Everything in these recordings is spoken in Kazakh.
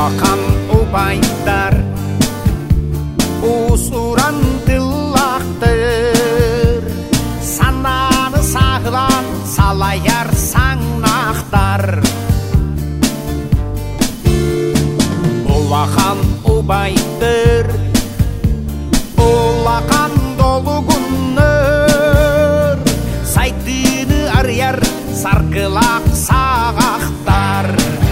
Улахан убайдар усуран тыллақтыр, сананы сағылан салаяр саңнақтар. Улахан убайдар улахан долу күннөр, сайтыны арьяр саркылақ сағақтар.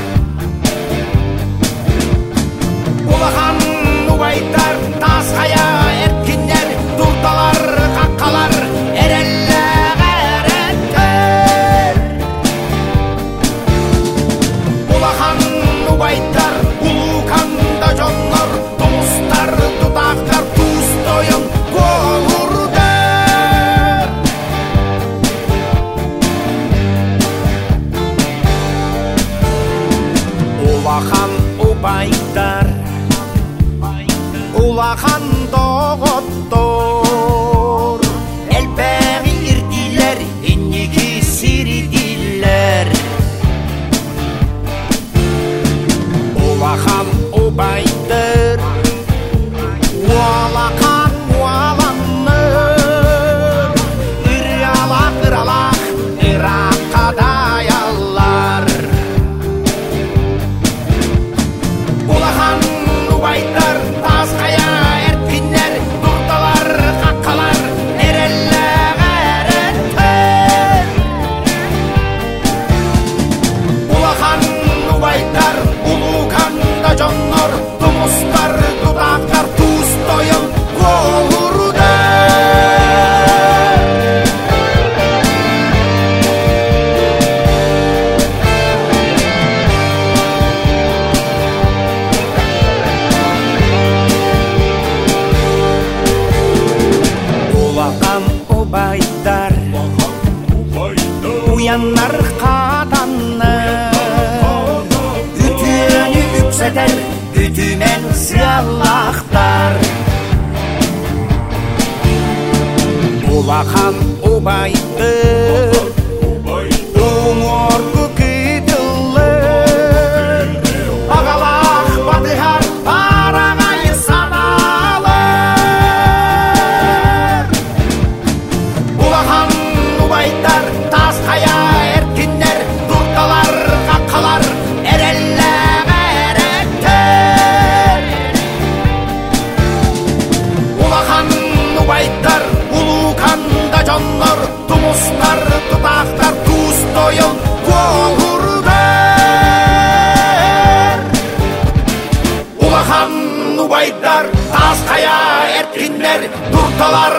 Улахан убайдар тас қая эркинер, турдалар қаққалар эрелләғ әреттер. Улахан убайдар улуканда жоннор, тумустар тутақтар туз тойын болурдер. Улахан убайдар улахан тоғыттор, әлпәғи ирдилер, иннеги сиридилер. Улахан убайдар уалахан уаланныр, ыралақ ыралақ ыраққа даялар. Улахан убайдар тас қая эркинер, турдалар қаққалар эрелләғ әреттер. Улахан убайдар улуканда жоннор, тумустар тутақтар туз тойын болурдер. Улахан убайдар уяннар қатанны, үтіні үксәтер, үтімен сыялақтар. Улахан убайдар оңорды күйділер, ағалақ батығар парағай саналыр. Улахан убайдар тас қая эркинер, турдалар қаққалар эрелләғ әреттер. Улахан убайдар улуканда жоннор, тумустар тутақтар туз тойын болурдер. Улахан убайдар тас қая эркинер, турдалар